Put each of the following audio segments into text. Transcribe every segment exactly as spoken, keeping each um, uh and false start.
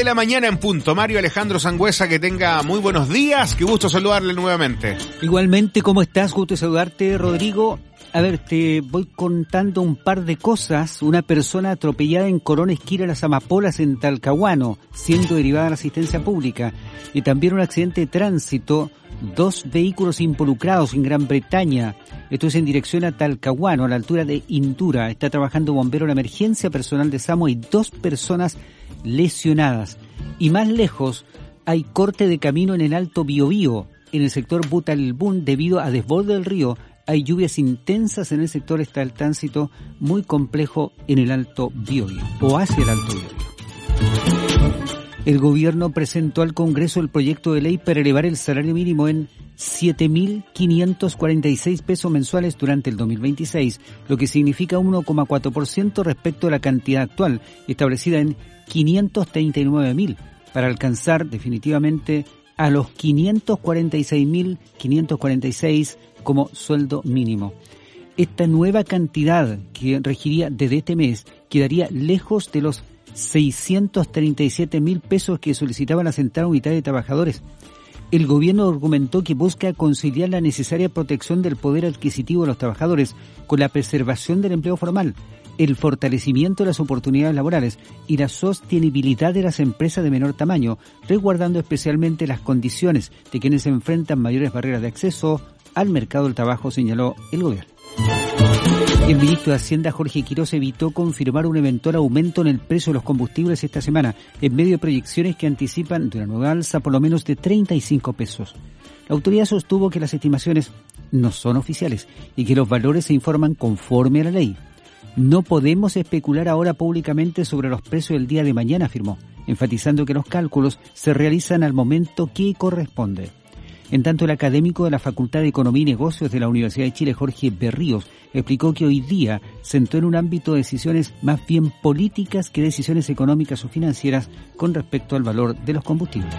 la mañana en punto. Mario Alejandro Sangüesa, que tenga muy buenos días. Qué gusto saludarle nuevamente. Igualmente, ¿cómo estás? Gusto saludarte, Rodrigo. A ver, te voy contando un par de cosas. Una persona atropellada en Corona Esquina Las Amapolas en Talcahuano, siendo derivada a la asistencia pública. Y también un accidente de tránsito, dos vehículos involucrados en Gran Bretaña. Esto es en dirección a Talcahuano, a la altura de Indura. Está trabajando bombero en la emergencia, personal de SAMU y dos personas lesionadas. Y más lejos, hay corte de camino en el Alto Biobío, en el sector Butalbún, debido a desborde del río. Hay lluvias intensas en el sector, está el tránsito muy complejo en el Alto Biobío, o hacia el Alto Biobío. El gobierno presentó al Congreso el proyecto de ley para elevar el salario mínimo en siete mil quinientos cuarenta y seis pesos mensuales durante el dos mil veintiséis, lo que significa uno coma cuatro por ciento respecto a la cantidad actual, establecida en quinientos treinta y nueve mil, para alcanzar definitivamente a los quinientos cuarenta y seis mil quinientos cuarenta y seis como sueldo mínimo. Esta nueva cantidad que regiría desde este mes quedaría lejos de los seiscientos treinta y siete mil pesos que solicitaba la Central Unitaria de Trabajadores. El gobierno argumentó que busca conciliar la necesaria protección del poder adquisitivo de los trabajadores con la preservación del empleo formal, el fortalecimiento de las oportunidades laborales y la sostenibilidad de las empresas de menor tamaño, resguardando especialmente las condiciones de quienes enfrentan mayores barreras de acceso al mercado del trabajo, señaló el gobierno. El ministro de Hacienda, Jorge Quiroz, evitó confirmar un eventual aumento en el precio de los combustibles esta semana, en medio de proyecciones que anticipan de una nueva alza por lo menos de treinta y cinco pesos. La autoridad sostuvo que las estimaciones no son oficiales y que los valores se informan conforme a la ley. No podemos especular ahora públicamente sobre los precios del día de mañana, afirmó, enfatizando que los cálculos se realizan al momento que corresponde. En tanto, el académico de la Facultad de Economía y Negocios de la Universidad de Chile, Jorge Berríos, explicó que hoy día se entró en un ámbito de decisiones más bien políticas que decisiones económicas o financieras con respecto al valor de los combustibles.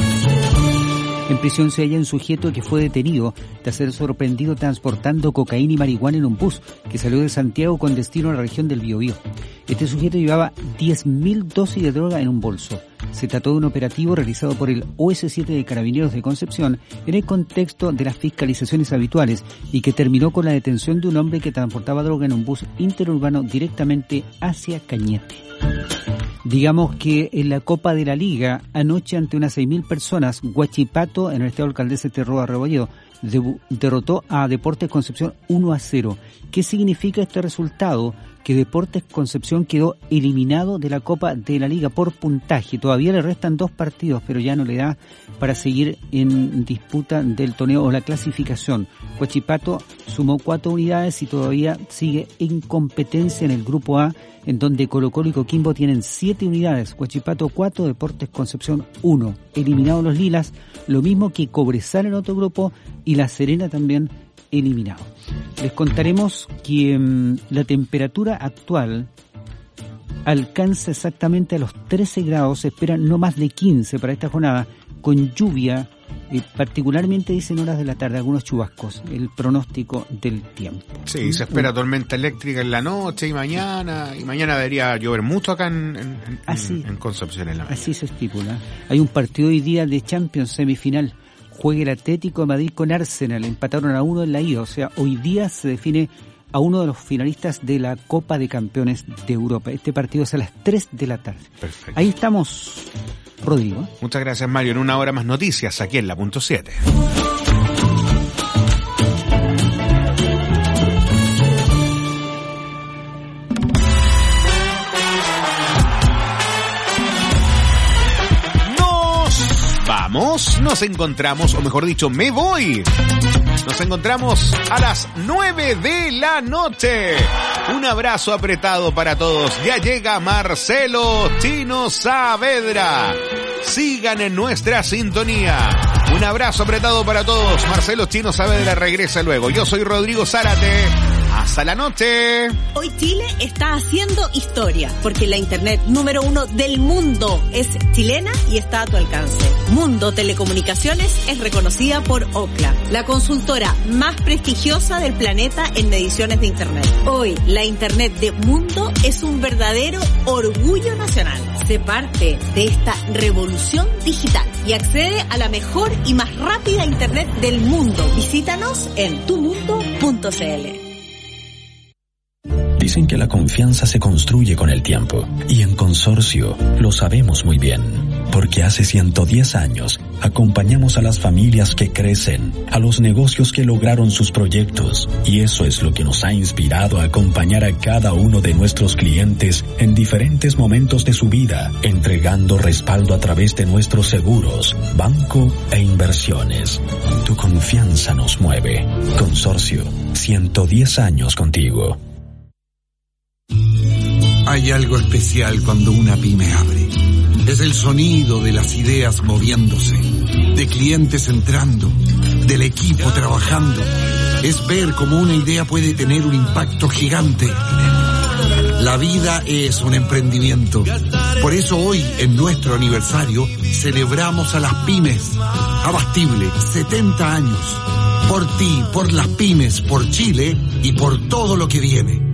En prisión se halla un sujeto que fue detenido tras ser sorprendido transportando cocaína y marihuana en un bus que salió de Santiago con destino a la región del Biobío. Este sujeto llevaba diez mil dosis de droga en un bolso. Se trató de un operativo realizado por el O S siete de Carabineros de Concepción en el contexto de las fiscalizaciones habituales y que terminó con la detención de un hombre que transportaba droga en un bus interurbano directamente hacia Cañete. Digamos que en la Copa de la Liga, anoche ante unas seis mil personas, Huachipato, en el estado Alcaldesa Terroa Rebolledo, derrotó a Deportes Concepción uno a cero. ¿Qué significa este resultado? Que Deportes Concepción quedó eliminado de la Copa de la Liga por puntaje. Todavía le restan dos partidos, pero ya no le da para seguir en disputa del torneo o la clasificación. Huachipato sumó cuatro unidades y todavía sigue en competencia en el Grupo A, en donde Colo-Colo y Coquimbo tienen siete unidades, Huachipato cuatro, Deportes Concepción uno. Eliminados los Lilas, lo mismo que Cobresal en otro grupo y La Serena también eliminado. Les contaremos que mmm, la temperatura actual alcanza exactamente a los trece grados, se esperan no más de quince para esta jornada, con lluvia, eh, particularmente dicen horas de la tarde, algunos chubascos, el pronóstico del tiempo. Sí, se espera tormenta eléctrica en la noche y mañana, y mañana debería llover mucho acá en, en, así, en, en Concepción en la mañana. Así se estipula. Hay un partido hoy día de Champions semifinal. Juega el Atlético de Madrid con Arsenal, empataron a uno en la ida, o sea, hoy día se define a uno de los finalistas de la Copa de Campeones de Europa. Este partido es a las tres de la tarde. Perfecto. Ahí estamos, Rodrigo. Muchas gracias, Mario. En una hora más noticias aquí en la punto siete. Vamos, nos encontramos, o mejor dicho, me voy. Nos encontramos a las nueve de la noche. Un abrazo apretado para todos. Ya llega Marcelo Chino Saavedra. Sigan en nuestra sintonía. Un abrazo apretado para todos. Marcelo Chino Saavedra regresa luego. Yo soy Rodrigo Zárate. Pasa la noche. Hoy Chile está haciendo historia, porque la internet número uno del mundo es chilena y está a tu alcance. Mundo Telecomunicaciones es reconocida por Ookla, la consultora más prestigiosa del planeta en mediciones de internet. Hoy, la internet de Mundo es un verdadero orgullo nacional. Sé parte de esta revolución digital y accede a la mejor y más rápida internet del mundo. Visítanos en tu mundo punto c l. Dicen que la confianza se construye con el tiempo, y en Consorcio lo sabemos muy bien, porque hace ciento diez años acompañamos a las familias que crecen, a los negocios que lograron sus proyectos, y eso es lo que nos ha inspirado a acompañar a cada uno de nuestros clientes en diferentes momentos de su vida, entregando respaldo a través de nuestros seguros, banco e inversiones. Tu confianza nos mueve. Consorcio, ciento diez años contigo. Hay algo especial cuando una pyme abre. Es el sonido de las ideas moviéndose, de clientes entrando, del equipo trabajando. Es ver cómo una idea puede tener un impacto gigante. La vida es un emprendimiento. Por eso hoy, en nuestro aniversario, celebramos a las pymes. Abastible, setenta años. Por ti, por las pymes, por Chile y por todo lo que viene.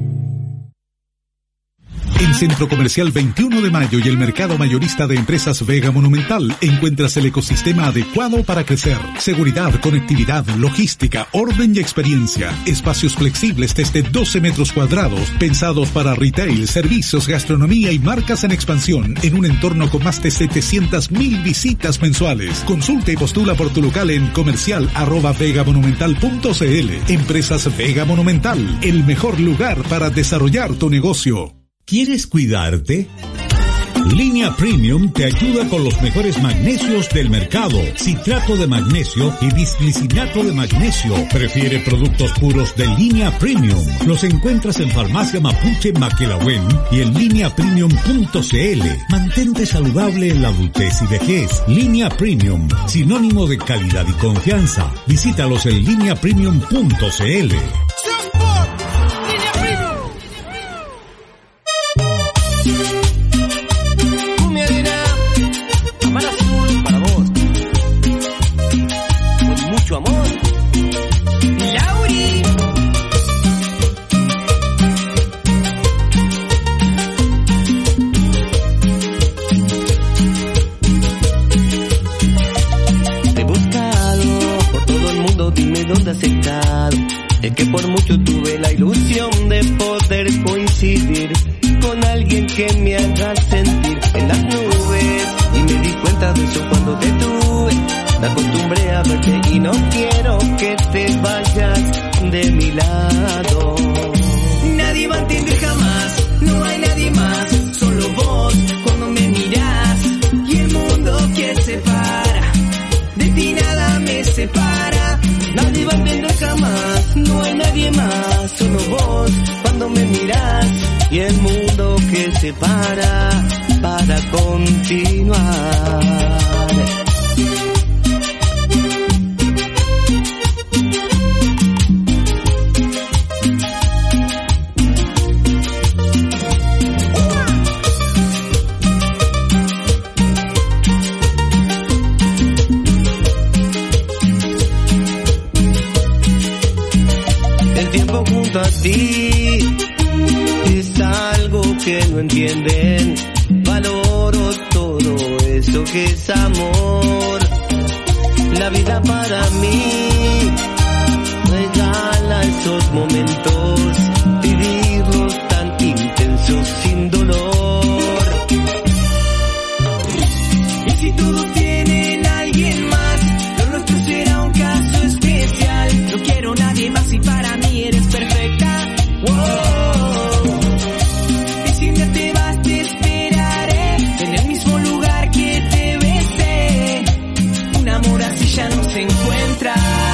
En Centro Comercial veintiuno de Mayo y el Mercado Mayorista de Empresas Vega Monumental encuentras el ecosistema adecuado para crecer. Seguridad, conectividad, logística, orden y experiencia. Espacios flexibles desde doce metros cuadrados, pensados para retail, servicios, gastronomía y marcas en expansión, en un entorno con más de setecientas mil visitas mensuales. Consulta y postula por tu local en comercial arroba vegamonumental punto c l. Empresas Vega Monumental, el mejor lugar para desarrollar tu negocio. ¿Quieres cuidarte? Línea Premium te ayuda con los mejores magnesios del mercado. Citrato de magnesio y bisglicinato de magnesio. Prefiere productos puros de Línea Premium. Los encuentras en Farmacia Mapuche Maquelahuen y en línea premium punto c l. Mantente saludable en la adultez y vejez. Línea Premium, sinónimo de calidad y confianza. Visítalos en línea premium punto c l. Es que por mucho tuve la ilusión de poder coincidir con alguien que me haga sentir en las nubes, y me di cuenta de eso cuando te tuve. Me acostumbré a verte y no quiero que te vayas de mi lado. Nadie va a entender jamás, no hay nadie más, solo vos cuando me mirás, y el mundo que separa, de ti nada me separa. Nadie va a entender jamás, no hay nadie más, solo vos cuando me mirás, y el mundo que separa para continuar. A ti es algo que no entienden. Valoro todo eso que es amor. La vida para mí regala esos momentos, vivirlos tan intensos sin dolor. Y si todos tienen a alguien más, lo nuestro será un caso especial. No quiero nadie más y para mí eres perfecta. Wow. Y si no te vas te esperaré en el mismo lugar que te besé. Un amor así ya no se encuentra.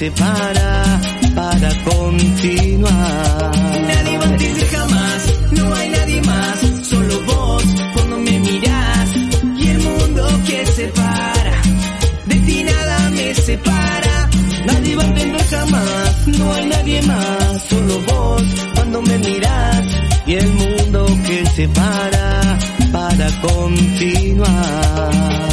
separa para continuar. Nadie va a entender jamás, no hay nadie más, solo vos cuando me mirás. Y el mundo que separa, de ti nada me separa. Nadie va a entender jamás, no hay nadie más, solo vos cuando me mirás. Y el mundo que separa para continuar.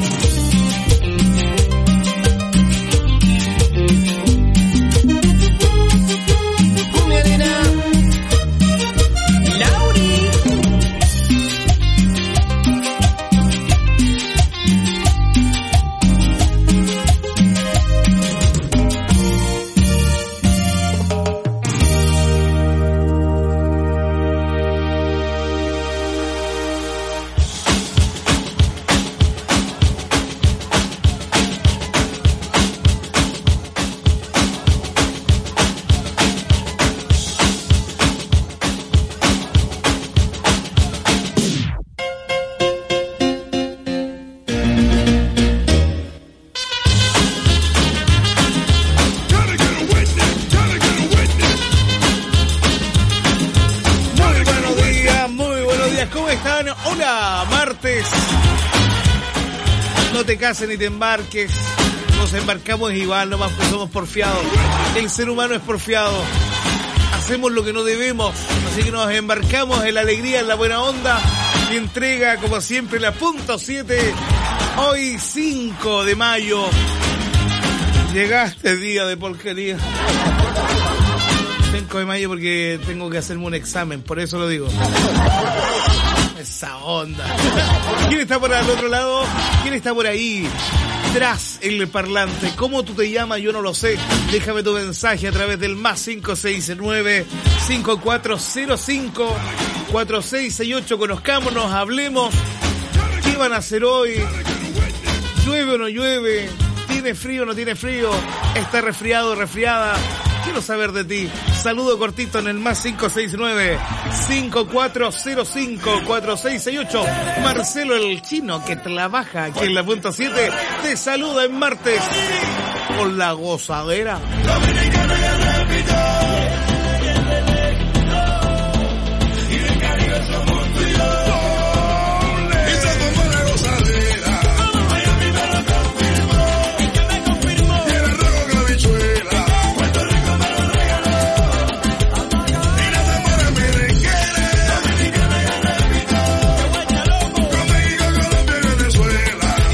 Te cases ni te embarques, nos embarcamos igual, nomás pues somos porfiados. El ser humano es porfiado, hacemos lo que no debemos, así que nos embarcamos en la alegría, en la buena onda y entrega como siempre la punto siete. Hoy cinco de mayo, llegaste día de porquería. cinco de mayo porque tengo que hacerme un examen, por eso lo digo. Esa onda. ¿Quién está por al otro lado? ¿Quién está por ahí? Tras el parlante. ¿Cómo tú te llamas? Yo no lo sé. Déjame tu mensaje a través del más cinco seis nueve, cinco cuatro cero cinco, cuatro seis seis ocho. Conozcámonos, hablemos. ¿Qué van a hacer hoy? ¿Llueve o no llueve? ¿Tiene frío o no tiene frío? ¿Está resfriado o resfriada? Quiero saber de ti. Saludo cortito en el más cinco seis nueve, cinco cuatro cero cinco, cuatro seis seis ocho. Marcelo el chino que trabaja aquí en la punto siete te saluda en martes con la gozadera.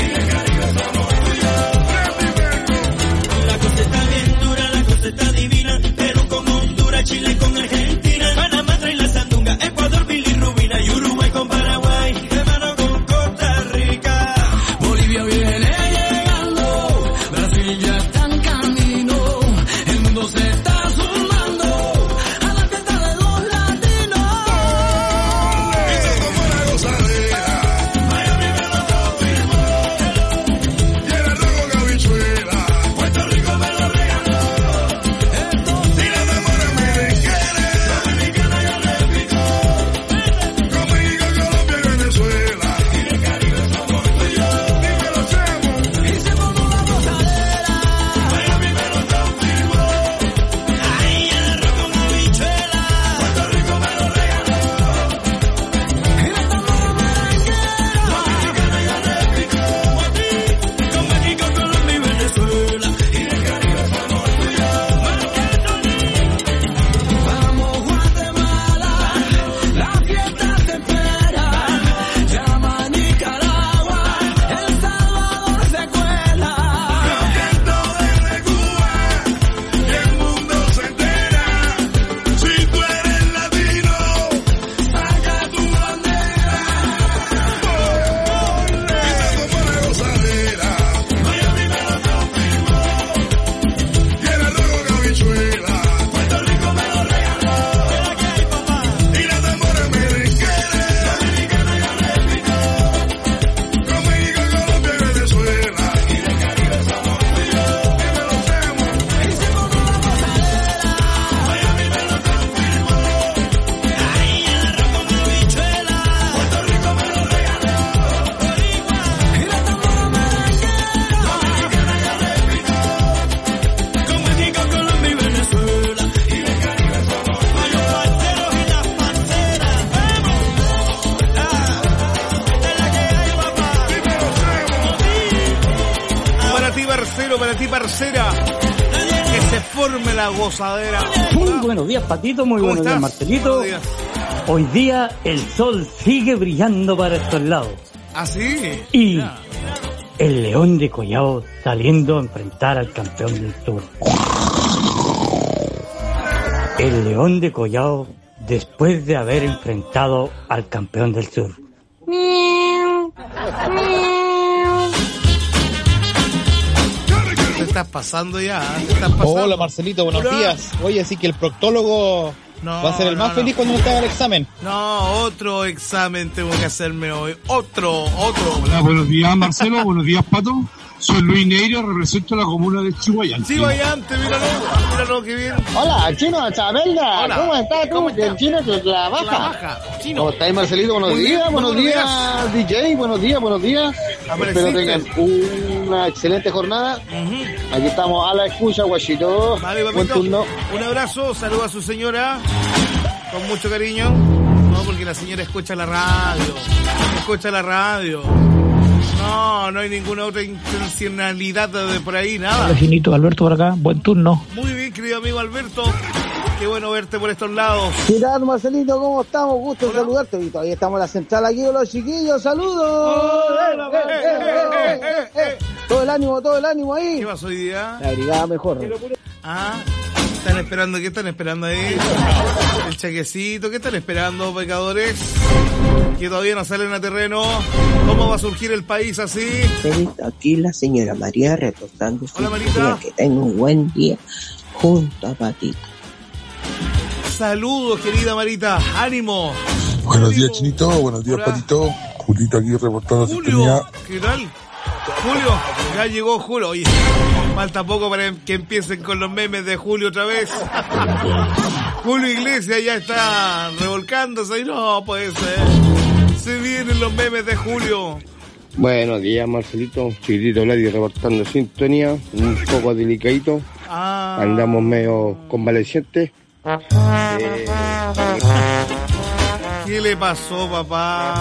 Está divina. parcero, para ti, parcera. Que se forme la gozadera. Muy buenos días, Patito. Muy buenos días, Marcelito. Buenos días. Hoy día el sol sigue brillando para estos lados. ¿Ah, sí? Y ya. El León de Collao saliendo a enfrentar al campeón del sur. El León de Collao después de haber enfrentado al campeón del sur. ¿Qué estás pasando ya? ¿Qué estás pasando? Hola Marcelito, buenos Hola. días. Oye, así que el proctólogo no, va a ser el más no, feliz no. cuando me haga el examen. No, otro examen tengo que hacerme hoy. Otro, otro. Hola, buenos días Marcelo, buenos días Pato. Soy Luis Neiro, represento la comuna de Chihuayante. Chihuayante, míralo, míralo que bien. Hola, Chino Chabelda. Hola. ¿Cómo estás tú? El chino que la baja. La baja. Chino. ¿Cómo estás, Marcelito? Buenos Muy días, bien, buenos, buenos días, días, D J. Buenos días, buenos días. Espero tengan una excelente jornada. Uh-huh. Aquí estamos a la escucha, guachito. Vale, buen turno. Un abrazo, saludo a su señora con mucho cariño. No, porque la señora escucha la radio. Escucha la radio. No, no hay ninguna otra intencionalidad de por ahí, nada. Hola, Finito, Alberto por acá, buen turno. Muy bien, querido amigo Alberto. Qué bueno verte por estos lados. ¿Qué tal, Marcelito? ¿Cómo estamos? Gusto en saludarte. Y todavía estamos en la central aquí con los chiquillos. ¡Saludos! Oh, eh, eh, eh, eh, eh, eh. Todo el ánimo, todo el ánimo ahí. ¿Qué pasó hoy día? La brigada mejor. Ah, ¿están esperando? ¿Qué están esperando ahí? El chaquecito. ¿Qué están esperando, pecadores? Que todavía no salen a terreno. ¿Cómo va a surgir el país así? Aquí la señora María reportando. Hola, Marita. Que tenga un buen día junto a Patito. Saludos, querida Marita. Ánimo. Buenos Ánimo. días, Chinito. Buenos días, Hola. Patito. Julito aquí reportando Julio, sintonía. ¿qué tal? Julio, ya llegó Julio. Oye, falta poco para que empiecen con los memes de Julio otra vez. Julio Iglesias ya está revolcándose y no puede ser. Se vienen los memes de Julio. Buenos días, Marcelito. Chiquitito Lady reportando sintonía. Un poco delicadito. Ah. Andamos medio convalecientes. Eh... ¿Qué le pasó, papá?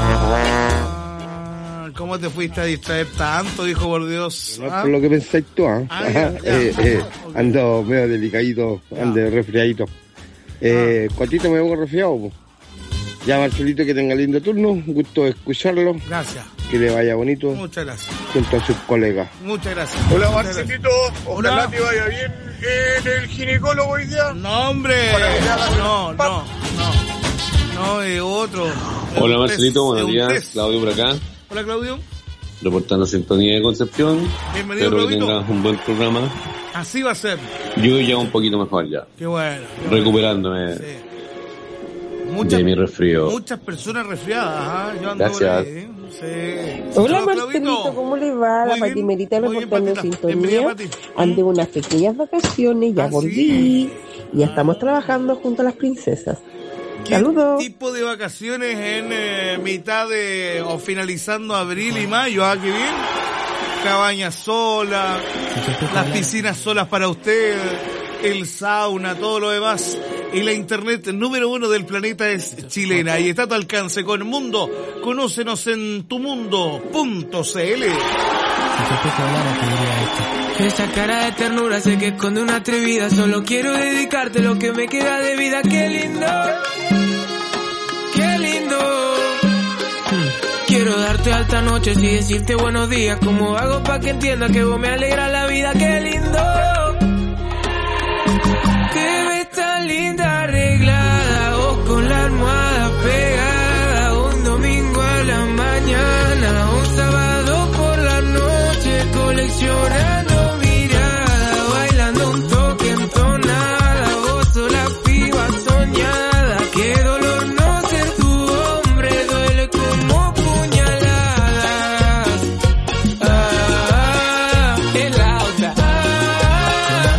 ¿Cómo te fuiste a distraer tanto, hijo, por Dios? No es ¿Ah? por lo que pensáis tú, ¿eh? Ah, ya, ya. eh, eh, okay. Ando medio delicadito, ando resfriadito. Eh, ah. ¿Cuántito me pongo resfriado? Po? Ya, Marcelito, que tenga lindo turno. Un gusto escucharlo. Gracias. Que le vaya bonito. Muchas gracias. Junto a sus colegas. Muchas gracias. Hola, Marcelito. Ojalá te vaya bien en el ginecólogo hoy día. No, hombre. No, no, no. No, es otro. Hola, Marcelito. Buenos días. Claudio por acá. Hola, Claudio. Reportando sintonía de Concepción. Bienvenido, Espero Claudito. que tengas un buen programa. Así va a ser. Yo ya un poquito mejor ya. Qué bueno. Qué Recuperándome sí. Muchas, de mi resfrío. Muchas personas resfriadas. ¿eh? Yo ando Gracias. por ahí, ¿eh? Sí. Hola, Marcelito, ¿cómo le va? La Patimerita reportando sintonía. Ande unas pequeñas vacaciones, ya ¿Ah, volví. Sí? Y ya estamos trabajando junto a las princesas. ¿Qué Saludos. tipo de vacaciones en eh, mitad de o finalizando abril y mayo? Ah, qué bien. Cabañas solas, las piscinas solas para usted, el sauna, todo lo demás. Y la internet número uno del planeta es chilena y está a tu alcance con Mundo. Conócenos en tumundo punto c l. Esa cara de ternura sé que esconde una atrevida. Solo quiero dedicarte lo que me queda de vida. Qué lindo, qué lindo. Quiero darte alta noche y decirte buenos días. ¿Cómo hago pa' que entiendas que vos me alegra la vida? Qué lindo. Te ves tan linda arreglada, vos con la almohada pegada. Un domingo a la mañana, un sábado por la noche, coleccionando mirada, bailando un toque entonada. Vos sos la piba soñada. Qué dolor no ser tu hombre, duele como puñaladas. Ah, en la otra. Ah,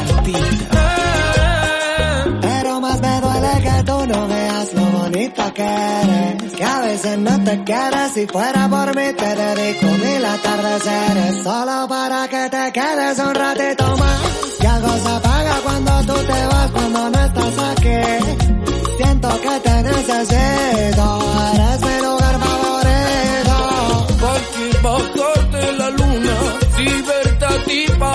ah, pero más me duele que tú no veas lo bonita que eres, que a veces no te quieres. Si fuera por mí te dedico mil atardeceres solo para que te quedes un ratito más. Y algo se apaga cuando tú te vas, cuando no estás aquí. Siento que te necesito, eres mi lugar favorito. Porque bajarte la luna, si verte a ti pa'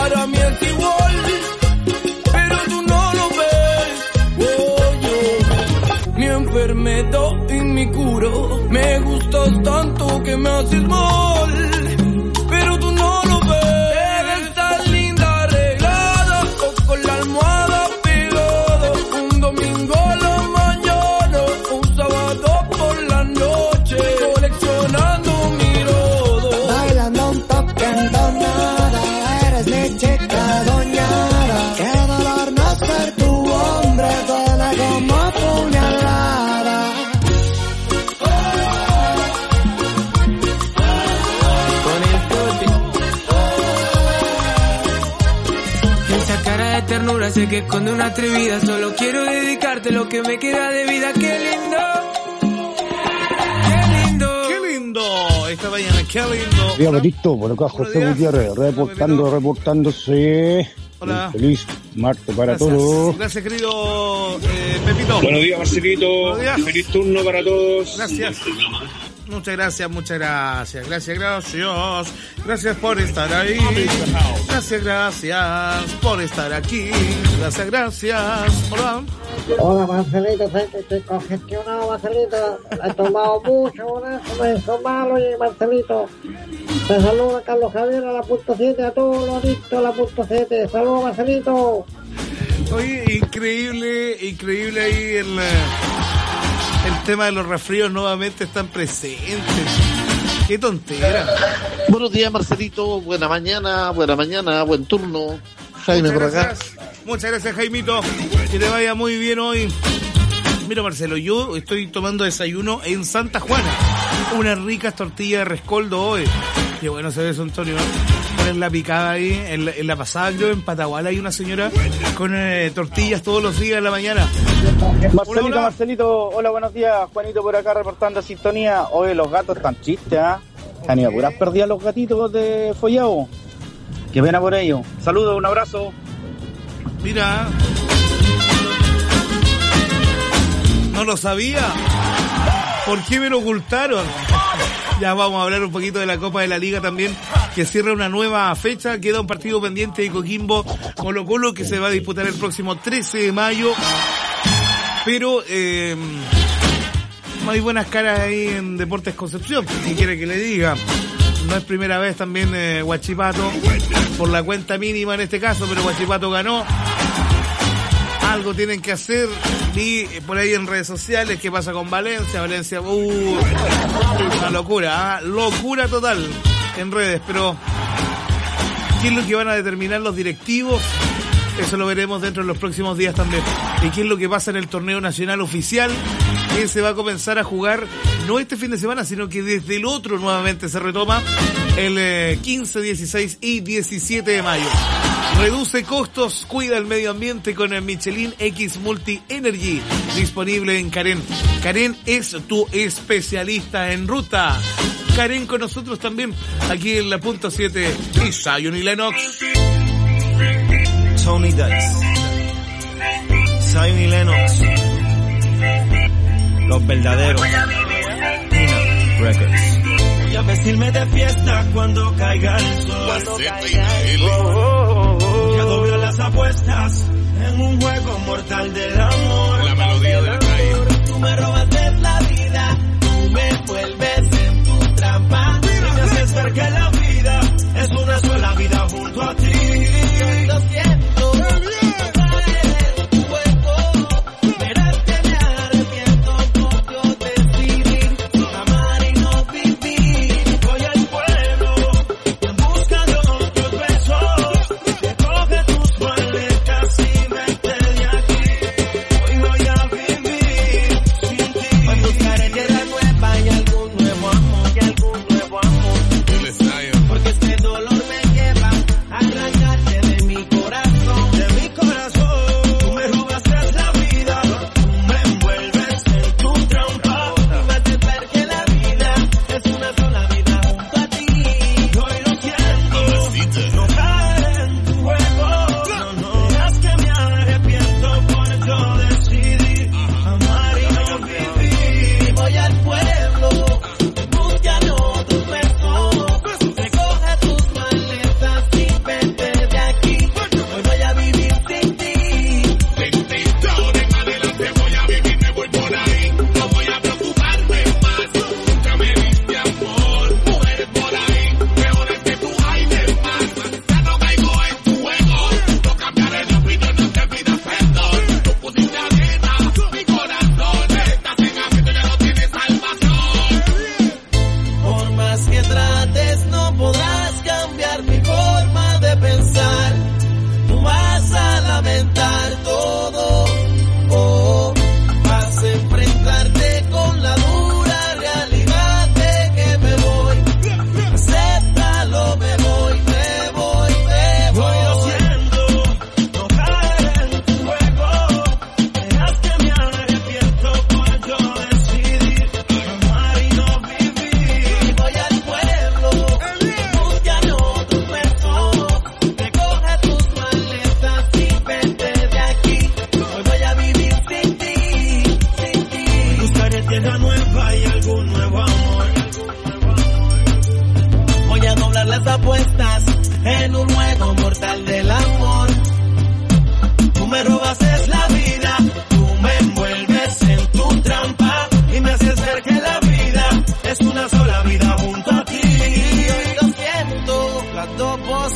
ternura sé que esconde una atrevida. Solo quiero dedicarte lo que me queda de vida. ¡Qué lindo! ¡Qué lindo! ¡Qué lindo! Esta mañana, qué lindo. Día Betito, por acá José Gutiérrez, reportando, reportándose. Hola. Feliz martes para Gracias. todos. Gracias, querido eh, Pepito. Buenos días, Marcelito. Buenos días. Feliz turno para todos. Gracias. Muchas gracias, muchas gracias. Gracias, gracias. Gracias por estar ahí. Gracias, gracias por estar aquí. Gracias, gracias. Hola. Hola, Marcelito, sé que estoy congestionado, Marcelito. He tomado mucho, por eso me hizo mal, oye, Marcelito. Te saluda Carlos Javier a la punto siete, a todos los adictos a la punto siete. Saludos, Marcelito. Oye, increíble, increíble ahí el, el tema de los resfríos nuevamente están presentes. Qué tontera. Buenos días, Marcelito. Buena mañana, buena mañana, buen turno. Jaime por acá. Muchas gracias, Jaimito. Que te vaya muy bien hoy. Mira, Marcelo, yo estoy tomando desayuno en Santa Juana. Unas ricas tortillas de rescoldo hoy. Qué bueno se ve eso, Antonio. Ponen la picada ahí. En la, en la pasada, creo, en Pataguala hay una señora con eh, tortillas todos los días en la mañana. Marcelito, Hola, hola. Marcelito, hola, buenos días. Juanito por acá reportando sintonía. Oye, los gatos están tristes, ¿ah? ¿eh? Han ido a puras perdidas los gatitos de Follao. Qué pena por ello. Saludos, un abrazo. Mira. No lo sabía. ¿Por qué me lo ocultaron? Ya vamos a hablar un poquito de la Copa de la Liga también, que cierra una nueva fecha. Queda un partido pendiente de Coquimbo Colo Colo que se va a disputar el próximo trece de mayo. Pero eh, no hay buenas caras ahí en Deportes Concepción, si quiere que le diga. No es primera vez también eh, Huachipato, por la cuenta mínima en este caso, pero Huachipato ganó. Algo tienen que hacer. Vi por ahí en redes sociales qué pasa con Valencia. Valencia, uh, una locura, ¿eh? Locura total en redes, pero ¿qué es lo que van a determinar los directivos? Eso lo veremos dentro de los próximos días también. ¿Y qué es lo que pasa en el torneo nacional oficial? Que se va a comenzar a jugar no este fin de semana, sino que desde el otro nuevamente se retoma el eh, quince, dieciséis y diecisiete de mayo. Reduce costos, cuida el medio ambiente con el Michelin X Multi Energy, disponible en Karen. Karen es tu especialista en ruta. Karen con nosotros también, aquí en la punto siete, y Zion y Lennox. Tony Dice, Zion y Lennox, los verdaderos. Pina Records. Voy a vestirme de fiesta cuando caiga el sol. Ya doblé las apuestas en un juego mortal del amor. La melodía del país. Tú me robaste la vida, tú me vuelves en tu trampa. Y me haces ver que la vida es una sola vida junto a ti. Lo siento. Sin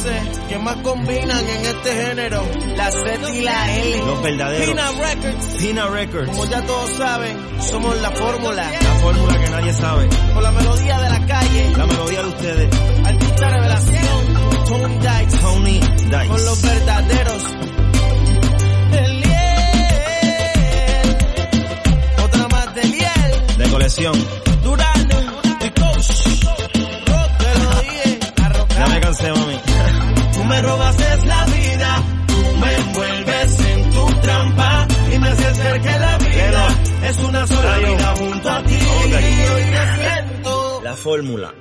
voces que más combinan en este género. La Z y la L. Los verdaderos. Pina Records. Pina Records. Como ya todos saben, somos la fórmula. La fórmula que nadie sabe. Con la melodía de la calle. La melodía de ustedes. Artista revelación. Tony Dice. Tony Dice. Con los verdaderos. El Liel. Otra más de Liel. De colección. Durano. Y Coach. Te lo dije. Ya me cansé, mami. Tú me robas es la vida. Tú me envuelves en tu trampa. Y me haces ver que la vida es una sola vida junto a ti. Y hoy me siento. La fórmula.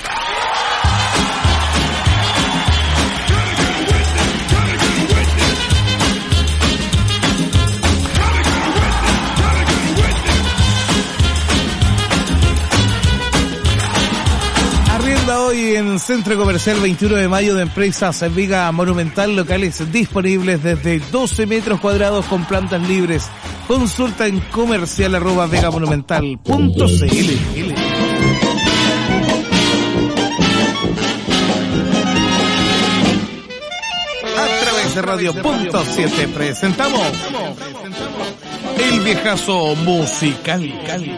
Hoy en Centro Comercial veintiuno de mayo de Empresas Vega Monumental, locales disponibles desde doce metros cuadrados con plantas libres. Consulta en comercial arroba vegamonumental punto cl. A través de Radio Punto siete presentamos El Viejazo Musical.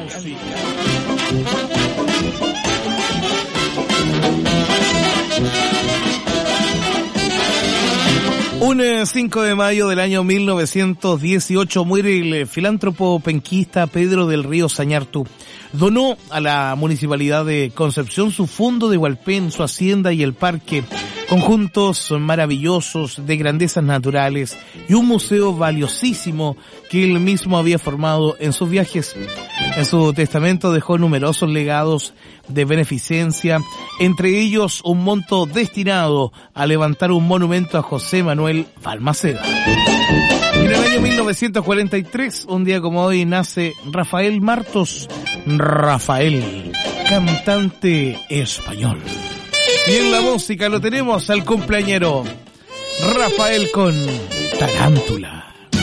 Un cinco de mayo del año mil novecientos dieciocho muere el filántropo penquista Pedro del Río Sañartu. Donó a la Municipalidad de Concepción su fondo de Hualpén, su hacienda y el parque, conjuntos maravillosos de grandezas naturales y un museo valiosísimo que él mismo había formado en sus viajes. En su testamento dejó numerosos legados de beneficencia, entre ellos un monto destinado a levantar un monumento a José Manuel Balmaceda. En el año mil novecientos cuarenta y tres, un día como hoy, nace Rafael Martos, Rafael, cantante español. Y en la música lo tenemos al cumpleañero Rafael con Tarántula.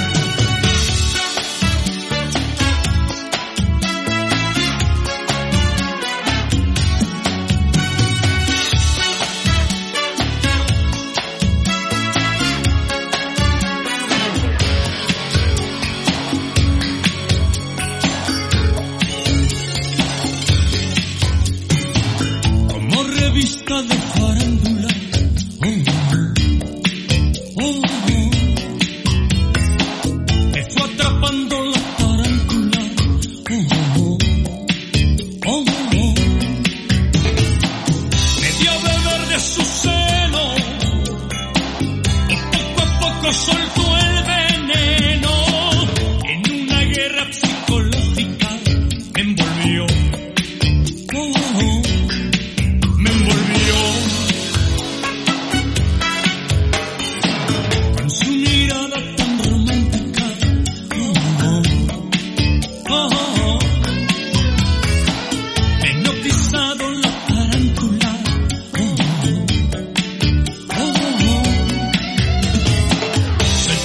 De farándula, oh, oh, oh. Me fue atrapando la tarántula, oh, oh, oh, oh. Me dio a beber de su seno y poco a poco soltó el veneno. En una guerra psicológica me envolvió. Oh, oh. Me envolvió con su mirada tan romántica. Oh, oh, oh, oh. Me hipnotizado la tarántula. Oh, oh, oh, oh. Se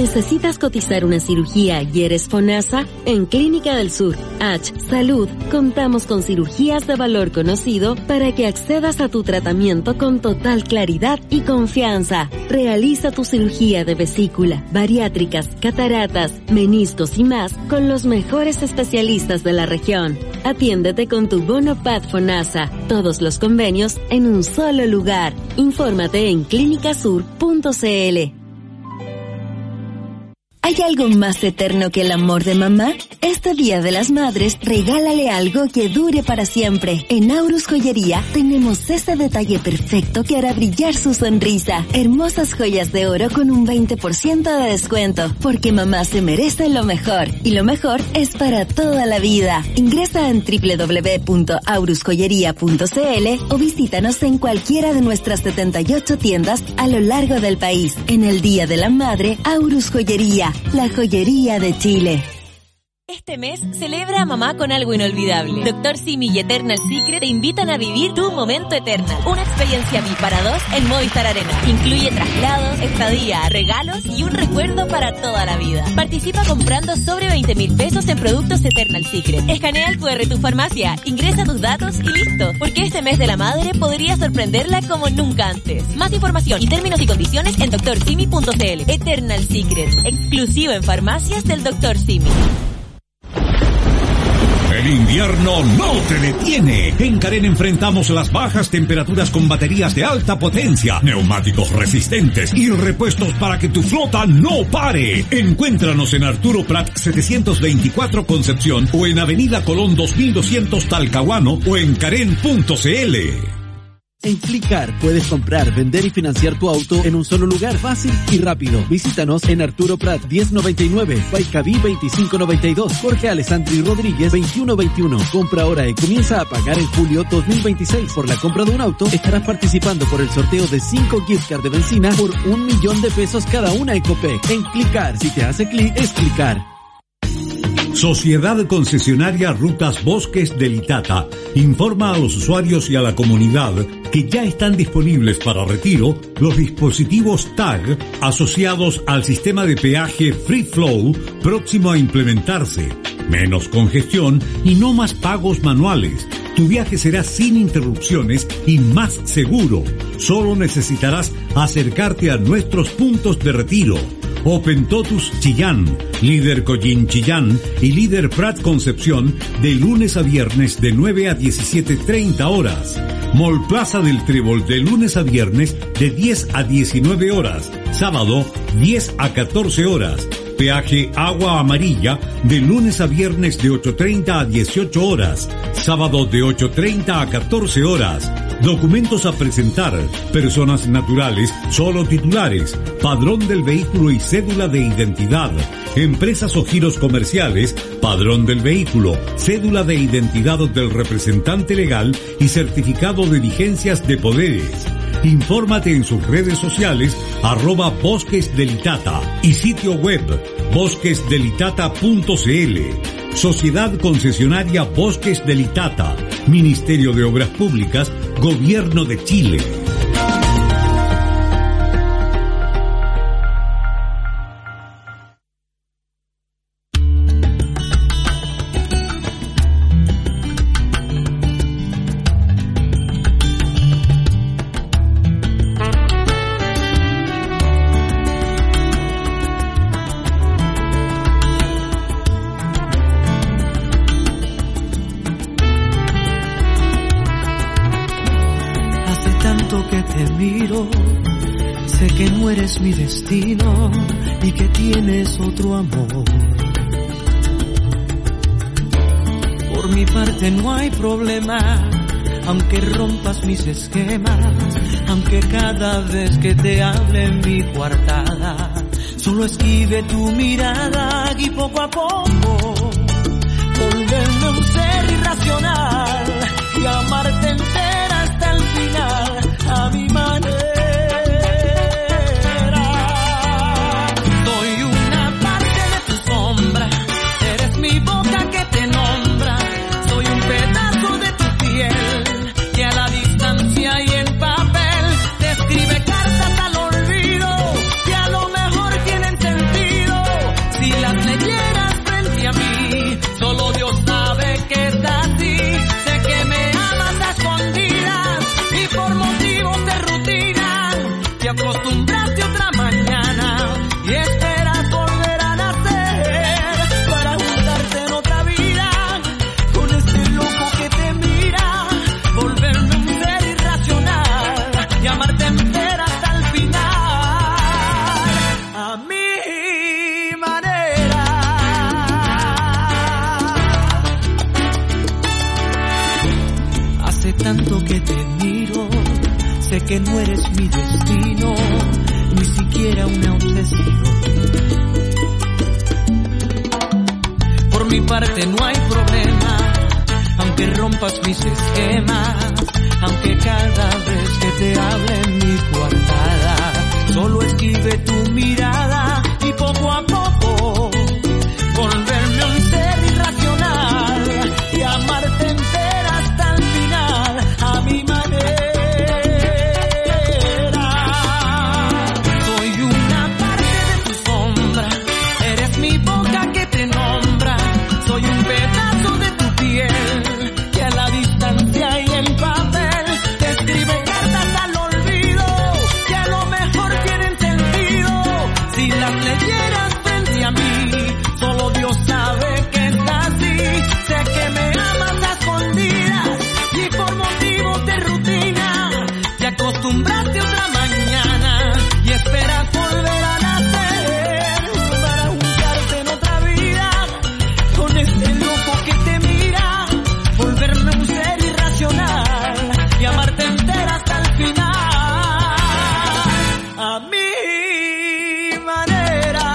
¿Necesitas cotizar una cirugía y eres FONASA? En Clínica del Sur, H Salud, contamos con cirugías de valor conocido para que accedas a tu tratamiento con total claridad y confianza. Realiza tu cirugía de vesícula, bariátricas, cataratas, meniscos y más con los mejores especialistas de la región. Atiéndete con tu bono P A D FONASA. Todos los convenios en un solo lugar. Infórmate en clínica sur punto c l. ¿Hay algo más eterno que el amor de mamá? Este Día de las Madres, regálale algo que dure para siempre. En Aurus Joyería tenemos ese detalle perfecto que hará brillar su sonrisa. Hermosas joyas de oro con un veinte por ciento de descuento, porque mamá se merece lo mejor. Y lo mejor es para toda la vida. Ingresa en doble u doble u doble u punto aurus joyería punto c l o visítanos en cualquiera de nuestras setenta y ocho tiendas a lo largo del país. En el Día de la Madre, Aurus Joyería, la joyería de Chile. Este mes celebra a mamá con algo inolvidable. Doctor Simi y Eternal Secret te invitan a vivir tu momento Eternal. Una experiencia V I P para dos en Movistar Arena. Incluye traslados, estadía, regalos y un recuerdo para toda la vida. Participa comprando sobre veinte mil pesos en productos Eternal Secret. Escanea el cu erre de tu farmacia, ingresa tus datos y listo. Porque este mes de la madre podría sorprenderla como nunca antes. Más información y términos y condiciones en doctor simi punto c l. Eternal Secret, exclusivo en farmacias del doctor Simi. El invierno no te detiene. En Carén enfrentamos las bajas temperaturas con baterías de alta potencia, neumáticos resistentes y repuestos para que tu flota no pare. Encuéntranos en Arturo Prat setecientos veinticuatro Concepción o en Avenida Colón dos mil doscientos Talcahuano o en carén punto c l. En Clicar puedes comprar, vender y financiar tu auto en un solo lugar, fácil y rápido. Visítanos en Arturo Prat diez noventa y nueve, Guaycaví veinticinco noventa y dos, Jorge Alessandri Rodríguez veintiuno veintiuno. Compra ahora y comienza a pagar en julio dos mil veintiséis. Por la compra de un auto estarás participando por el sorteo de cinco gift cards de benzina por un millón de pesos cada una en Copec. En Clicar, si te hace clic, es Clicar. Sociedad Concesionaria Rutas Bosques del Itata informa a los usuarios y a la comunidad que ya están disponibles para retiro los dispositivos T A G asociados al sistema de peaje Free Flow próximo a implementarse. Menos congestión y no más pagos manuales. Tu viaje será sin interrupciones y más seguro. Solo necesitarás acercarte a nuestros puntos de retiro. Open Totus Chillán, Líder Collín Chillán y Líder Prat Concepción de lunes a viernes de nueve a diecisiete treinta horas. Mall Plaza del Trébol de lunes a viernes de diez a diecinueve horas. Sábado diez a catorce horas. Peaje Agua Amarilla de lunes a viernes de ocho treinta a dieciocho horas. Sábado de ocho treinta a catorce horas. Documentos a presentar. Personas naturales, solo titulares. Padrón del vehículo y cédula de identidad. Empresas o giros comerciales. Padrón del vehículo, cédula de identidad del representante legal y certificado de vigencias de poderes. Infórmate en sus redes sociales arroba Bosques del Itata y sitio web bosques del itata punto c l. Sociedad Concesionaria Bosques del Itata, Ministerio de Obras Públicas, Gobierno de Chile. Mi destino y que tienes otro amor. Por mi parte no hay problema, aunque rompas mis esquemas, aunque cada vez que te hable en mi coartada, solo esquive tu mirada y poco a poco volverme un ser irracional y amarte entera hasta el final a mi manera. Cartas al olvido que a lo mejor tienen sentido. que no eres mi destino, ni siquiera una obsesión. Por mi parte no hay problema, aunque rompas mis esquemas, aunque cada vez que te hable en mi coartada, solo esquive tu mirada y poco a poco volverme un ser irracional y amarte entera hasta el final, a mi manera. Soy una parte de tu sombra, eres mi boca que te nombra, soy un pedazo de tu piel que a la distancia y en papel te escribe cartas al olvido que a lo mejor tienen sentido si las leyeras frente a mí. Solo Dios sabe que es así, sé que me amas a escondidas y por motivos de rutina te acostumbraste otra mañana y esperas volver a nacer para juntarte en otra vida con este loco que te mira, volverme un ser irracional y amarte entera hasta el final, a mi manera.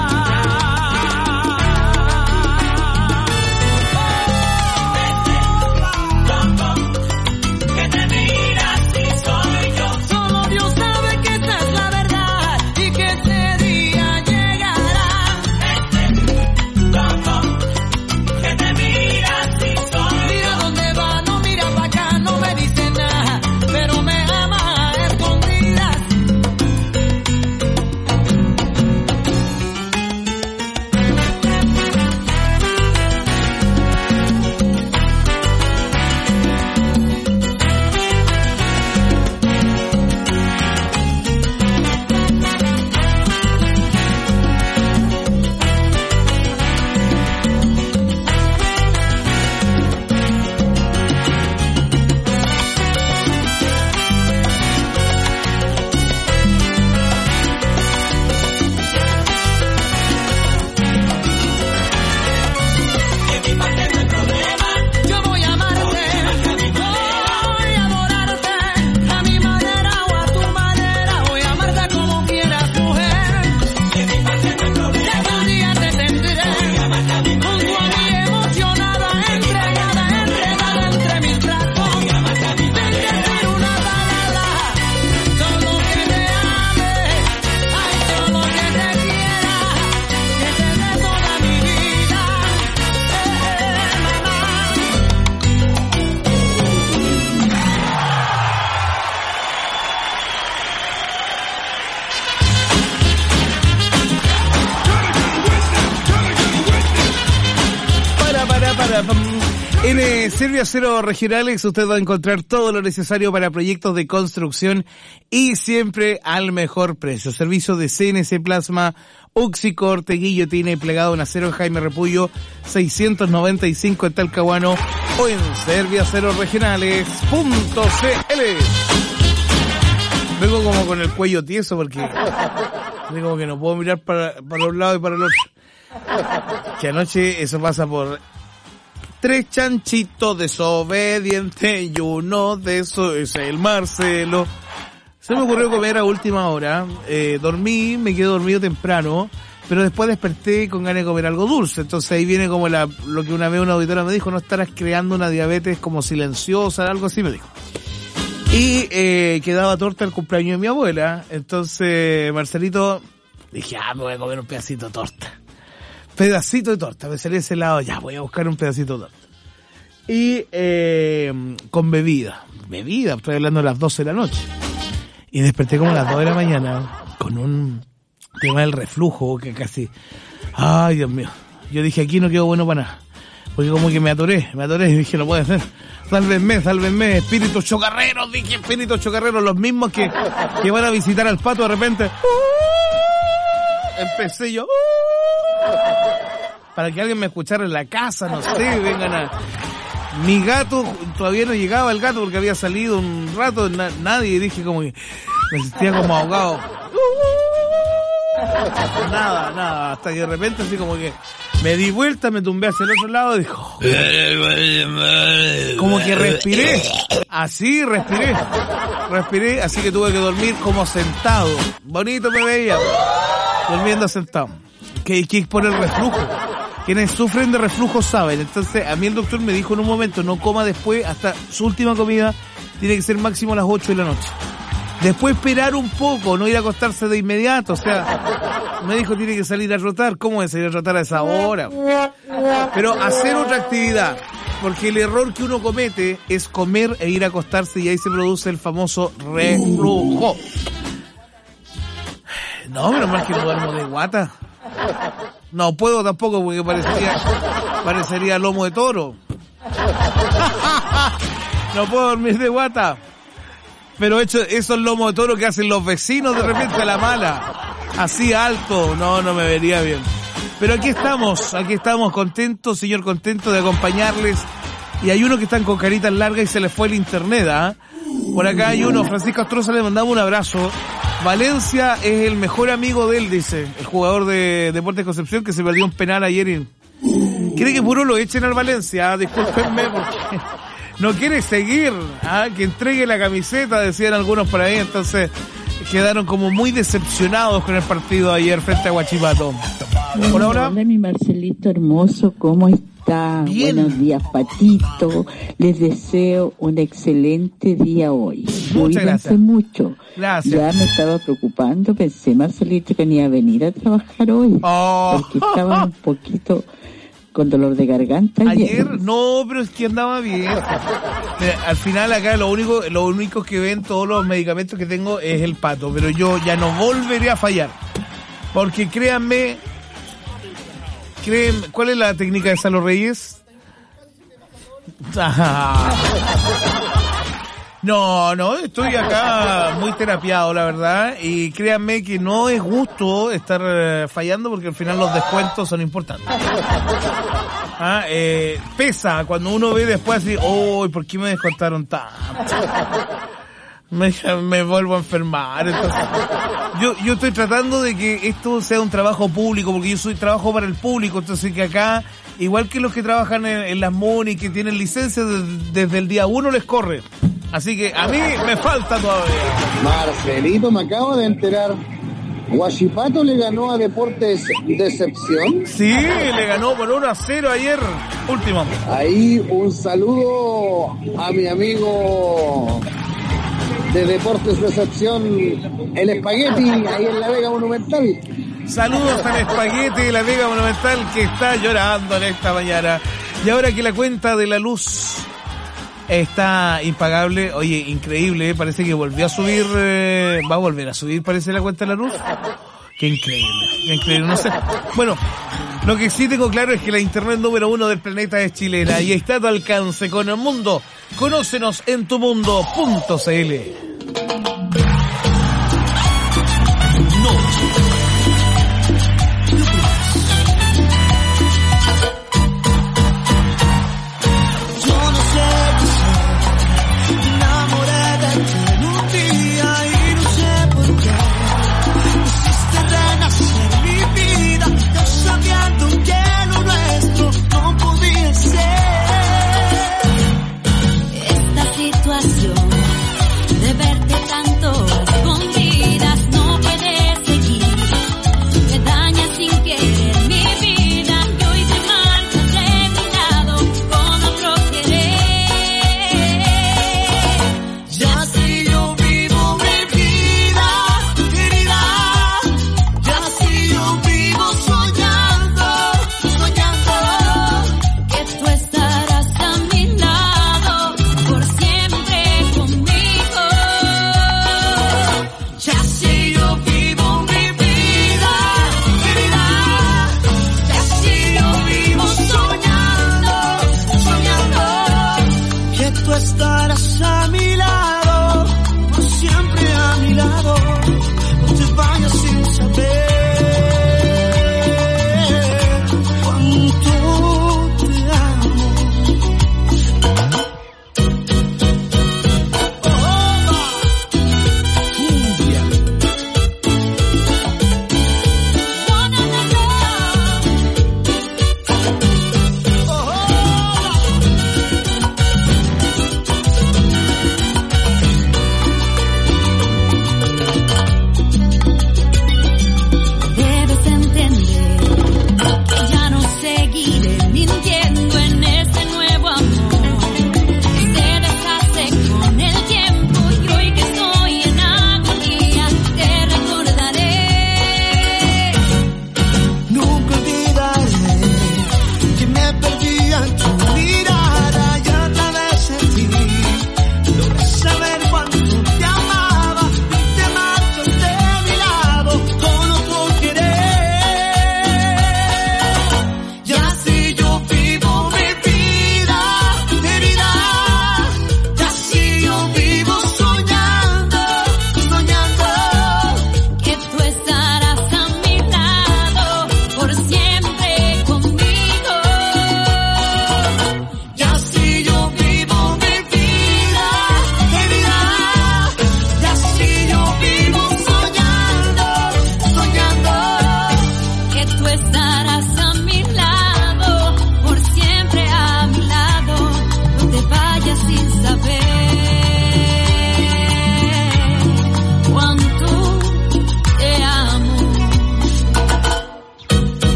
Que te miras y soy yo. Solo Dios sabe que esa es la verdad y que ese día llegará. Que te miras y soy yo. Mira dónde va, no mira pa' acá, no me dice nada, pero me ama a escondidas. Yo voy a amarte, voy a adorarte, a mi manera o a tu manera, voy a amarte como quieras, mujer. Que un día te tendré junto a mí, emocionada, entregada, enredada entre mis brazos, sin decir una palabra, solo que te ame, ay, solo que te quiera, que te dé toda mi vida, eh, mamá. Para, para, para. pam. En eh, Servio Acero Regionales usted va a encontrar todo lo necesario para proyectos de construcción y siempre al mejor precio. Servicio de C N C Plasma, Uxicorte, guillotina plegado en acero en Jaime Repullo seiscientos noventa y cinco en Talcahuano o en Servio Acero Regionales punto c l. Vengo como con el cuello tieso porque así como que no puedo mirar para, para un lado y para el otro. Que anoche eso pasa por tres chanchitos desobedientes y uno de esos es el Marcelo. Se me ocurrió comer a última hora, eh, dormí, me quedé dormido temprano, pero después desperté con ganas de comer algo dulce. Entonces ahí viene como la, lo que una vez una auditora me dijo, no estarás creando una diabetes como silenciosa, algo así me dijo. Y eh, quedaba torta el cumpleaños de mi abuela, entonces Marcelito, dije, ah, me voy a comer un pedacito de torta. Pedacito de torta, me salí de ese lado, ya voy a buscar un pedacito de torta. Y eh, con bebida, bebida, estoy hablando de las doce de la noche. Y desperté como a las dos de la mañana con un tema del reflujo que casi, ay Dios mío, yo dije aquí no quedo bueno para nada. Porque como que me atoré, me atoré y dije no puede ser. Sálvenme, sálvenme, espíritus chocarreros, dije espíritus chocarreros, los mismos que, que van a visitar al pato de repente. Uh, empecé yo, uh, para que alguien me escuchara en la casa, no sé, vengan a... Mi gato, todavía no llegaba el gato porque había salido un rato, na, nadie, dije como que me sentía como ahogado. Nada, nada, hasta que de repente así como que me di vuelta, me tumbé hacia el otro lado y dijo, como que respiré, así respiré. respiré, así que tuve que dormir como sentado. Bonito me veía, durmiendo sentado. Que, que es por el reflujo. Quienes sufren de reflujo saben. Entonces, a mí el doctor me dijo en un momento, no coma después, hasta su última comida, tiene que ser máximo a las ocho de la noche. Después esperar un poco, no ir a acostarse de inmediato, o sea, me dijo tiene que salir a trotar. ¿Cómo es salir a trotar a esa hora? Pero hacer otra actividad, porque el error que uno comete es comer e ir a acostarse y ahí se produce el famoso reflujo. No, menos mal que no duermo de guata. No puedo tampoco porque parecería, parecería lomo de toro. No puedo dormir de guata. Pero hecho esos lomos de toro que hacen los vecinos de repente a la mala. Así alto, no, no me vería bien. Pero aquí estamos, aquí estamos contentos, señor, contento de acompañarles. Y hay uno que están con caritas largas y se les fue el internet, ¿ah? ¿eh? Por acá hay uno, Francisco Astroza, le mandamos un abrazo. Valencia es el mejor amigo de él, dice, el jugador de Deportes Concepción que se perdió un penal ayer. Y... ¿Quiere que puro lo echen al Valencia? ¿Ah? Discúlpenme porque... No quiere seguir, ¿ah? Que entregue la camiseta, decían algunos por ahí, entonces quedaron como muy decepcionados con el partido de ayer frente a Huachipato. Hola, hola. Hola, mi Marcelito hermoso, ¿cómo está? Bien. Buenos días, Patito. Les deseo un excelente día hoy. Muchas gracias. mucho. Gracias. Ya me estaba preocupando, pensé, Marcelito, que ni iba a venir a trabajar hoy. Oh. Porque estaba un poquito... con dolor de garganta ayer. Ayer, no, pero es que andaba bien. Mira, al final acá lo único, lo único que ven todos los medicamentos que tengo es el pato, pero yo ya no volveré a fallar. Porque créanme, créanme, ¿cuál es la técnica de Salo Reyes? No, no, estoy acá muy terapiado, la verdad, y créanme que no es justo estar eh, fallando porque al final los descuentos son importantes. Ah, eh, pesa cuando uno ve después así, oh, ¿por qué me descontaron tanto? Me, me vuelvo a enfermar. Entonces, yo, yo estoy tratando de que esto sea un trabajo público, porque yo soy trabajo para el público, entonces que acá, igual que los que trabajan en, en las MUNI, que tienen licencia desde, desde el día uno les corre. Así que a mí me falta todavía. Marcelito, me acabo de enterar. ¿Huachipato le ganó a Deportes Decepción? Sí, le ganó por uno a cero ayer, último. Ahí un saludo a mi amigo de Deportes Decepción, el Espagueti, ahí en la Vega Monumental. Saludos al Espagueti de la Vega Monumental que está llorando en esta mañana. Y ahora que la cuenta de la luz está impagable, oye, increíble, ¿eh? Parece que volvió a subir, eh, va a volver a subir, parece, la cuenta de la luz. Qué increíble, qué increíble, no sé. Bueno, lo que sí tengo claro es que la internet número uno del planeta es chilena y está a tu alcance con el mundo. Conócenos en tu mundo punto c l. Esta situación debe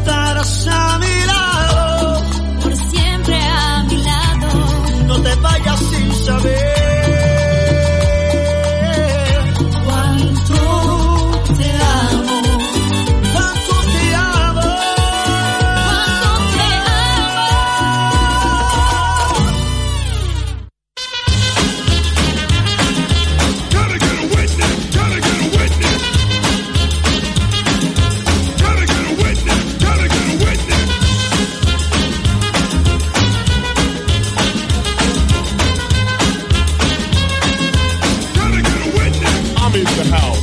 estarás a mi lado, por siempre a mi lado. No te vayas sin saber cuánto te amo, cuánto te amo, cuánto te amo. Gotta get a witness, gotta get a witness. Gotta get a witness, gotta get a witness. Gotta get a witness. I'm in the house.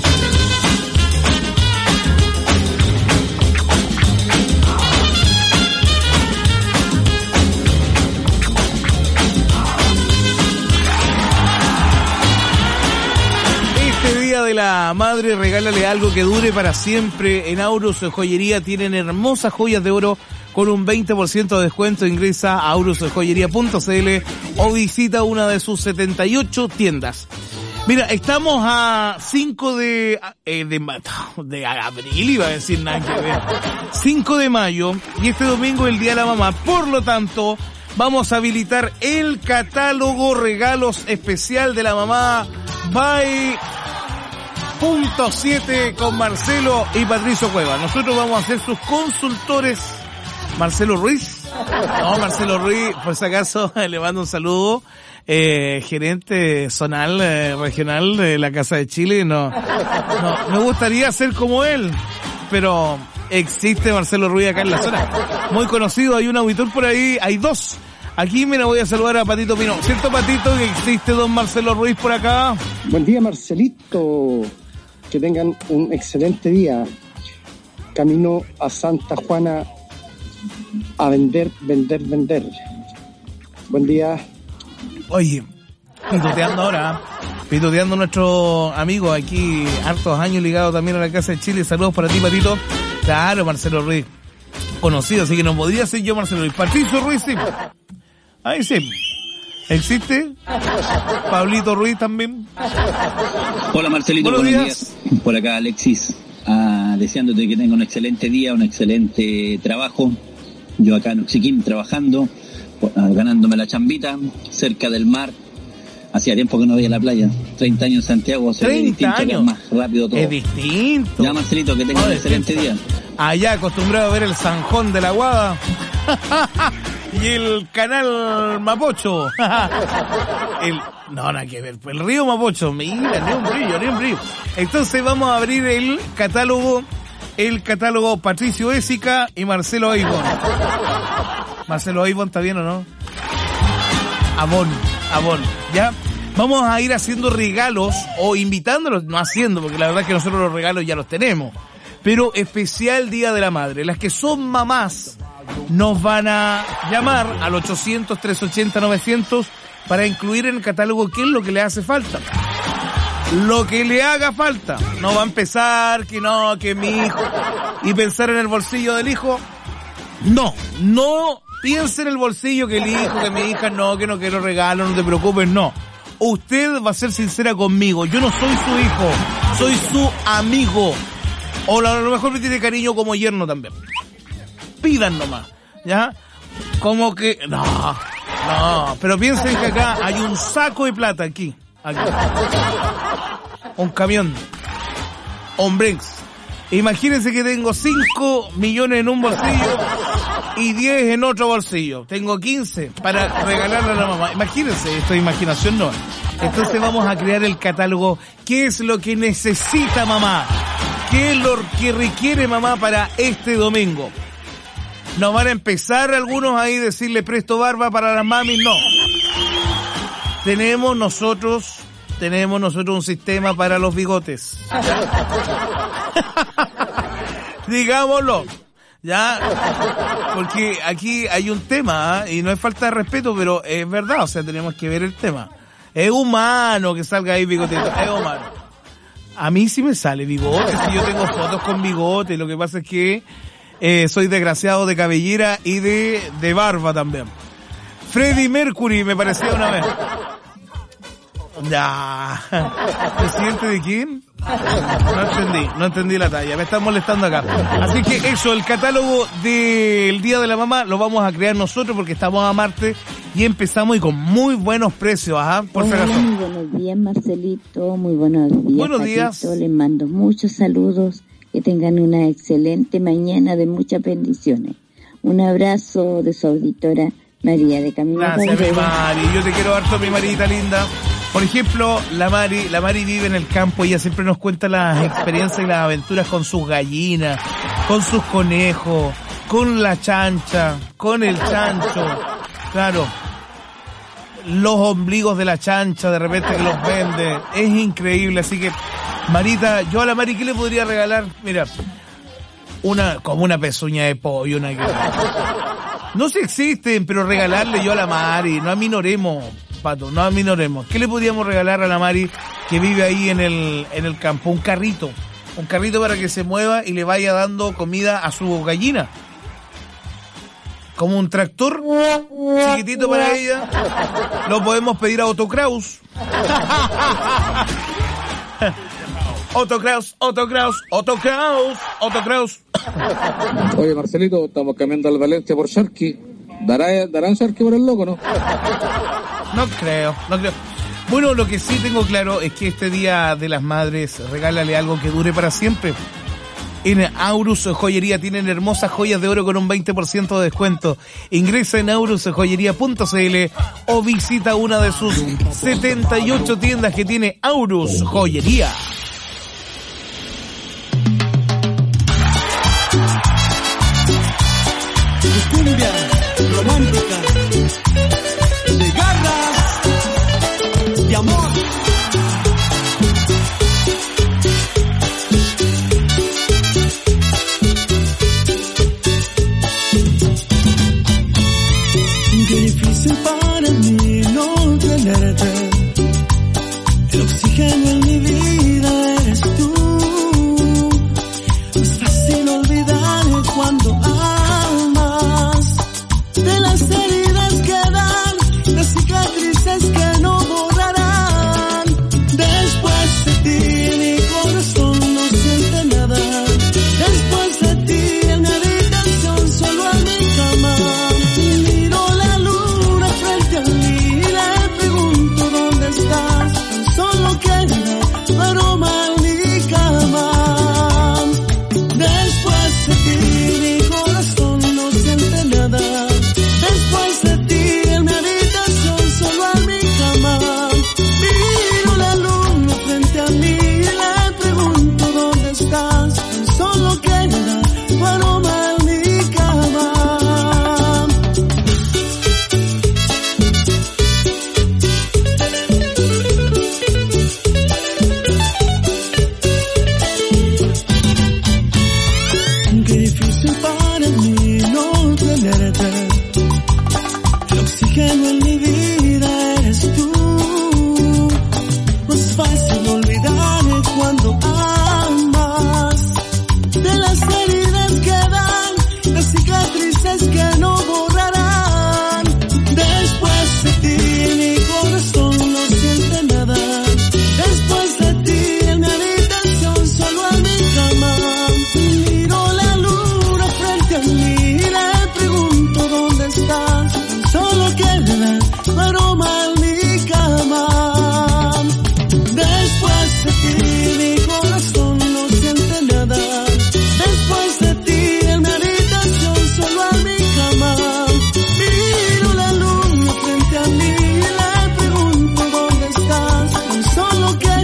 Este día de la madre, regálale algo que dure para siempre. En Aurus Joyería tienen hermosas joyas de oro con un veinte por ciento de descuento. Ingresa a aurus joyería punto c l o visita una de sus setenta y ocho tiendas. Mira, estamos a cinco de, eh, de, de abril, iba a decir nada que ver. cinco de mayo, y este domingo es el Día de la Mamá. Por lo tanto, vamos a habilitar el catálogo regalos especial de la mamá by punto siete con Marcelo y Patricio Cueva. Nosotros vamos a ser sus consultores. Marcelo Ruiz. No, Marcelo Ruiz, por si acaso, le mando un saludo. Eh, gerente zonal, eh, regional de la Casa de Chile. No, no, me gustaría ser como él, pero existe Marcelo Ruiz acá en la zona. Muy conocido, hay un auditor por ahí, hay dos. Aquí, mira, voy a saludar a Patito Pino. ¿Cierto, Patito, que existe don Marcelo Ruiz por acá? Buen día, Marcelito. Que tengan un excelente día. Camino a Santa Juana a vender, vender, vender. Buen día. Oye, pitoteando ahora, pitoteando nuestro amigo aquí, hartos años ligado también a la Casa de Chile. Saludos para ti, Patito. Claro, Marcelo Ruiz, conocido, así que no podría ser yo, Marcelo Ruiz. Patricio Ruiz, sí. Ahí sí. ¿Existe? Pablito Ruiz también. Hola, Marcelito, buenos, buenos días. días. Por acá, Alexis, ah, deseándote que tenga un excelente día, un excelente trabajo. Yo acá en Oxiquim trabajando, ganándome la chambita, cerca del mar. Hacía tiempo que no veía la playa. treinta años en Santiago, se ve distinto, que es más rápido todo. Es distinto. Ya, Marcelito, que tenga no, un excelente día. Allá acostumbrado a ver el Zanjón de la Guada. Y el canal Mapocho. el, no, nada que ver. El río Mapocho. Mira, ni un brillo, ni un brillo. Entonces vamos a abrir el catálogo. El catálogo Patricio Ésica y Marcelo Aibon. Marcelo Aibon, ¿está bien o no? Abón, Abón. ¿Ya? Vamos a ir haciendo regalos o invitándolos, no haciendo, porque la verdad es que nosotros los regalos ya los tenemos. Pero especial Día de la Madre. Las que son mamás nos van a llamar al ochocientos, trescientos ochenta, novecientos para incluir en el catálogo qué es lo que le hace falta. Lo que le haga falta. No va a empezar que no, que mi hijo, y pensar en el bolsillo del hijo. No, no piense en el bolsillo que el hijo, que mi hija, no, que no quiero regalo, no te preocupes, no. Usted va a ser sincera conmigo. Yo no soy su hijo, soy su amigo. O a lo mejor me tiene cariño como yerno también. Pidan nomás, ¿ya? Como que, no, no, pero piensen que acá hay un saco de plata aquí, aquí. Un camión, Ombrex. Imagínense que tengo cinco millones en un bolsillo y diez en otro bolsillo. Tengo quince para regalarle a la mamá. Imagínense, esto es imaginación, no. Entonces vamos a crear el catálogo. ¿Qué es lo que necesita mamá? ¿Qué es lo que requiere mamá para este domingo? No van a empezar algunos ahí a decirle presto barba para las mamis, no. Tenemos nosotros, tenemos nosotros un sistema para los bigotes. Digámoslo, ya, porque aquí hay un tema, ¿eh? Y no es falta de respeto, pero es verdad, o sea, tenemos que ver el tema. Es humano que salga ahí bigotito, es humano. A mí sí me sale bigote, si yo tengo fotos con bigote, lo que pasa es que eh, soy desgraciado de cabellera y de, de barba también. Freddie Mercury me parecía una vez. Ya. ¿Presidente de quién? No entendí, no entendí la talla, me están molestando acá. Así que eso, el catálogo del Día de la Mamá lo vamos a crear nosotros porque estamos a martes y empezamos y con muy buenos precios, ajá, por si Hola, acaso. muy buenos días, Marcelito, muy buenos días. Buenos Patito. días. Les mando muchos saludos, que tengan una excelente mañana de muchas bendiciones. Un abrazo de su auditora María de Camino. Gracias, mi Mari, yo te quiero harto, mi Marita linda. Por ejemplo, la Mari, la Mari vive en el campo, ella siempre nos cuenta las experiencias y las aventuras con sus gallinas, con sus conejos, con la chancha, con el chancho, claro, los ombligos de la chancha de repente que los vende, es increíble, así que, Marita, yo a la Mari, ¿qué le podría regalar? Mira, una, como una pezuña de pollo, una que... No sé existen, pero regalarle yo a la Mari, no aminoremos, Pato, no aminoremos. ¿Qué le podríamos regalar a la Mari que vive ahí en el en el campo? Un carrito, un carrito para que se mueva y le vaya dando comida a su gallina. Como un tractor chiquitito para ella. Lo podemos pedir a Otto Kraus. Otto Kraus, Otto Kraus, Otto Kraus, Otto Kraus. Oye, Marcelito, estamos cambiando al Valencia por Sharky. ¿Dará, ¿Darán Sharky por el loco, no? No creo, no creo. Bueno, lo que sí tengo claro es que este Día de las Madres, regálale algo que dure para siempre. En Aurus Joyería tienen hermosas joyas de oro con un veinte por ciento de descuento. Ingresa en aurus joyería punto c l o visita una de sus setenta y ocho tiendas que tiene Aurus Joyería. Cumbia romántica.